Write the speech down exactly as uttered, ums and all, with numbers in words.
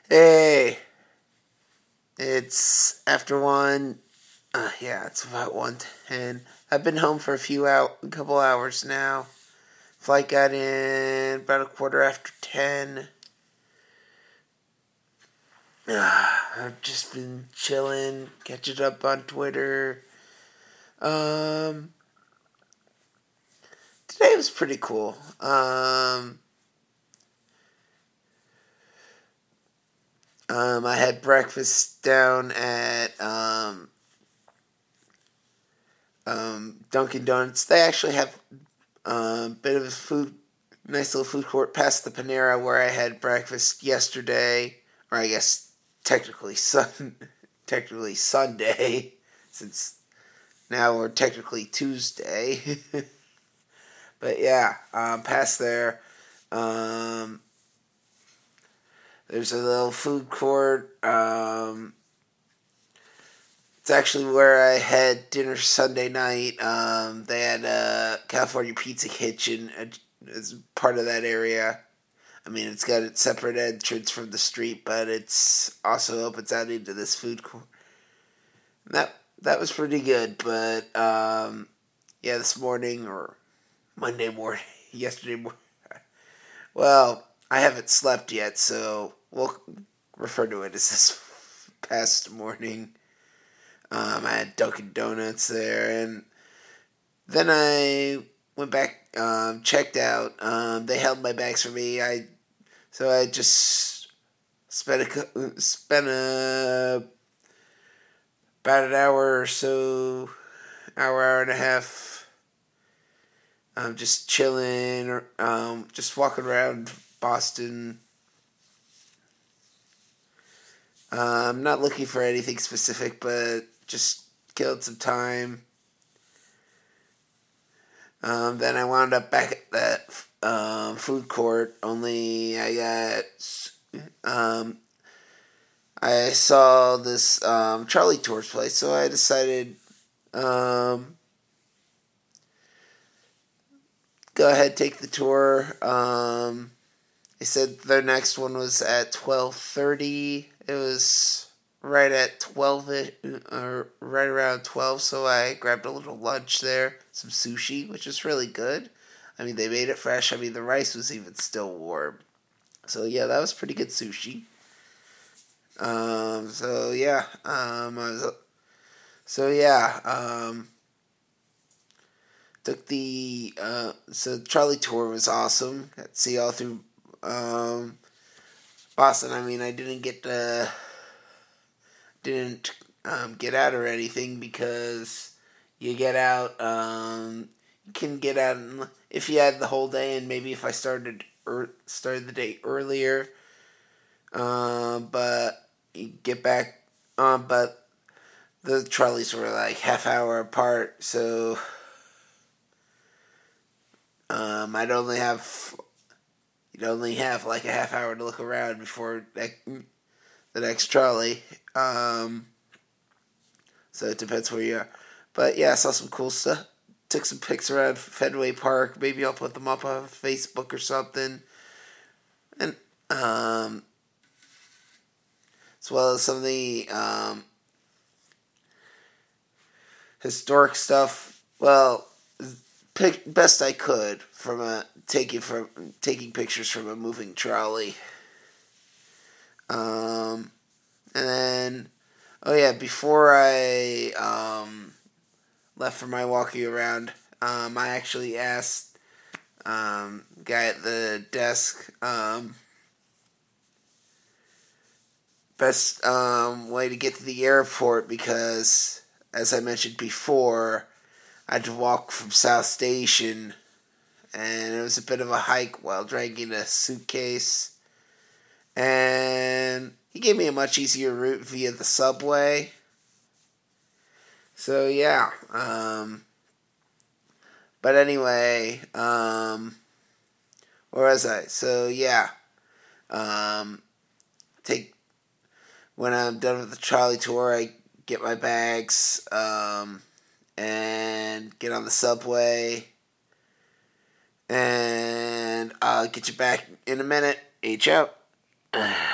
Hey, it's after one. Uh, yeah, it's about one ten. I've been home for a few out, a couple hours now. Flight got in about a quarter after ten. Uh, I've just been chilling, catching up on Twitter. Um, Today was pretty cool. Um, um, I had breakfast down at um, um, Dunkin' Donuts. They actually have a um, bit of a food, nice little food court past the Panera where I had breakfast yesterday, or I guess technically sun, technically Sunday, since now we're technically Tuesday. But yeah, um, past there, um, there's a little food court. Um, it's actually where I had dinner Sunday night. Um, they had a California Pizza Kitchen as part of that area. I mean, it's got its separate entrance from the street, but it's also opens out into this food court. That that was pretty good, but um, yeah, this morning or Monday morning, yesterday morning. Well, I haven't slept yet, so we'll refer to it as this past morning. Um, I had Dunkin' Donuts there, and then I went back, um, checked out. Um, they held my bags for me. I so I just spent a spent a about an hour or so, hour hour and a half, um, just chilling, um, just walking around Boston. Uh, I'm not looking for anything specific, but just killed some time. Um, then I wound up back at that um, food court. Only I got um, I saw this um, Charlie Tours place, so I decided um, go ahead, take the tour. Um, they said their next one was at twelve thirty. It was right at twelve, or right around twelve. So I grabbed a little lunch there, some sushi, which is really good. I mean, they made it fresh. I mean, the rice was even still warm. So yeah, that was pretty good sushi. Um, so yeah, um, I was, so yeah, um, took the uh, so Charlie tour was awesome. Got to see all through um, Boston. I mean, I didn't get to didn't um, get out or anything because you get out. Um, you can get out if you had the whole day, and maybe if I started er, started the day earlier. Um, but you get back. Um, but the trolleys were like half hour apart, so um, I'd only have you'd only have like a half hour to look around before the next trolley. Um, so it depends where you are. But yeah, I saw some cool stuff. Took some pics around Fenway Park. Maybe I'll put them up on Facebook or something. And um, as well as some of the um, historic stuff. Well, pick best I could from a taking from taking pictures from a moving trolley. Um, and then, oh yeah, before I um, left for my walking around, um, I actually asked um, guy at the desk um, best um, way to get to the airport because, as I mentioned before, I had to walk from South Station, and it was a bit of a hike while dragging a suitcase. And he gave me a much easier route via the subway. So yeah, um, but anyway, um, where was I? So yeah, um, take when I'm done with the trolley tour, I get my bags um, and get on the subway, and I'll get you back in a minute. H out.